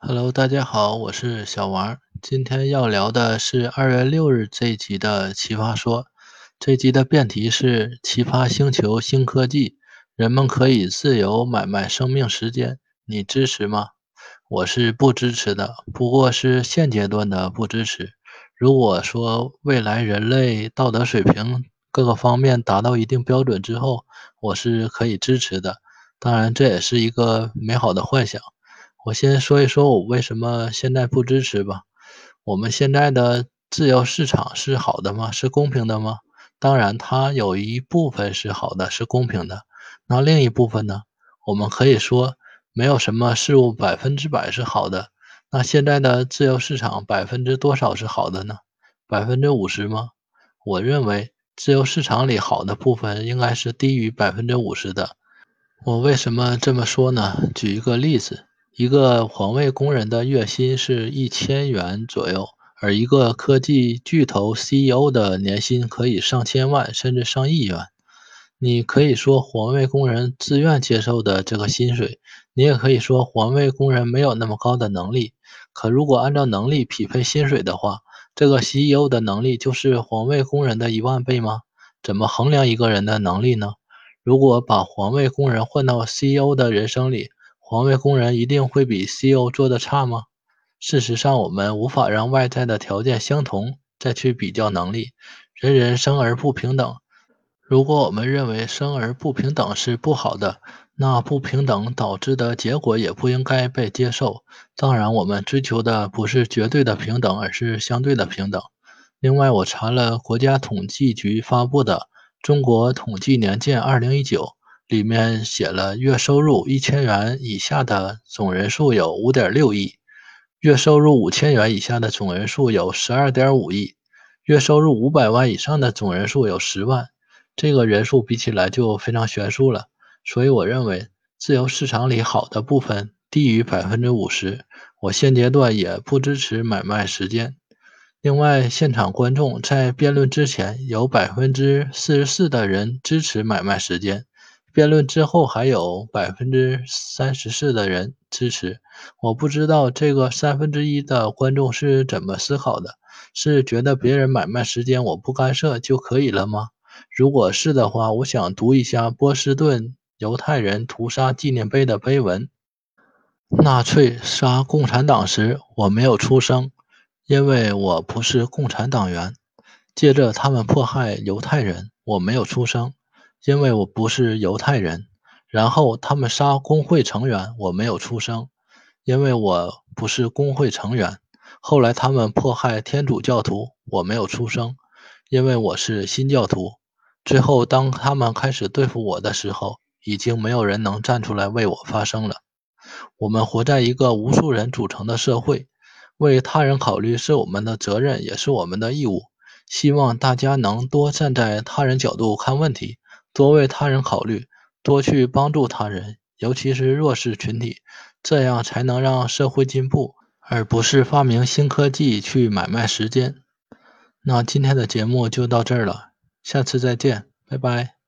Hello，大家好，我是小王。今天要聊的是2月6日这一集的《奇葩说》。这一集的辩题是“奇葩星球新科技，人们可以自由买卖生命时间”，你支持吗？我是不支持的，不过是现阶段的不支持。如果说未来人类道德水平各个方面达到一定标准之后，我是可以支持的。当然，这也是一个美好的幻想。我先说一说我为什么现在不支持吧。我们现在的自由市场是好的吗？是公平的吗？当然，它有一部分是好的，是公平的。那另一部分呢？我们可以说没有什么事物100%是好的。那现在的自由市场多少是好的呢？50%吗？我认为自由市场里好的部分应该是低于50%的。我为什么这么说呢？举一个例子，一个环卫工人的月薪是1000元左右，而一个科技巨头 CEO 的年薪可以上千万甚至上亿元。你可以说环卫工人自愿接受的这个薪水，你也可以说环卫工人没有那么高的能力。可如果按照能力匹配薪水的话，这个 CEO 的能力就是环卫工人的10000倍吗？怎么衡量一个人的能力呢？如果把环卫工人换到 CEO 的人生里，环卫工人一定会比 CEO 做得差吗？事实上，我们无法让外在的条件相同再去比较能力。人人生而不平等。如果我们认为生而不平等是不好的，那不平等导致的结果也不应该被接受。当然，我们追求的不是绝对的平等，而是相对的平等。另外，我查了国家统计局发布的《中国统计年鉴2019》，里面写了月收入1000元以下的总人数有5.6亿，月收入5000元以下的总人数有12.5亿，月收入500万以上的总人数有10万。这个人数比起来就非常悬殊了，所以我认为自由市场里好的部分低于50%，我现阶段也不支持买卖时间。另外，现场观众在辩论之前有44%的人支持买卖时间，辩论之后还有34%的人支持。我不知道这个1/3的观众是怎么思考的，是觉得别人买卖时间我不干涉就可以了吗？如果是的话，我想读一下波士顿犹太人屠杀纪念碑的碑文。纳粹杀共产党时，我没有出声，因为我不是共产党员。接着他们迫害犹太人，我没有出声，因为我不是犹太人。然后他们杀工会成员，我没有出声，因为我不是工会成员。后来他们迫害天主教徒，我没有出声，因为我是新教徒。最后当他们开始对付我的时候，已经没有人能站出来为我发声了。我们活在一个无数人组成的社会，为他人考虑是我们的责任，也是我们的义务。希望大家能多站在他人角度看问题，多为他人考虑，多去帮助他人，尤其是弱势群体，这样才能让社会进步，而不是发明新科技去买卖时间。那今天的节目就到这儿了，下次再见，拜拜。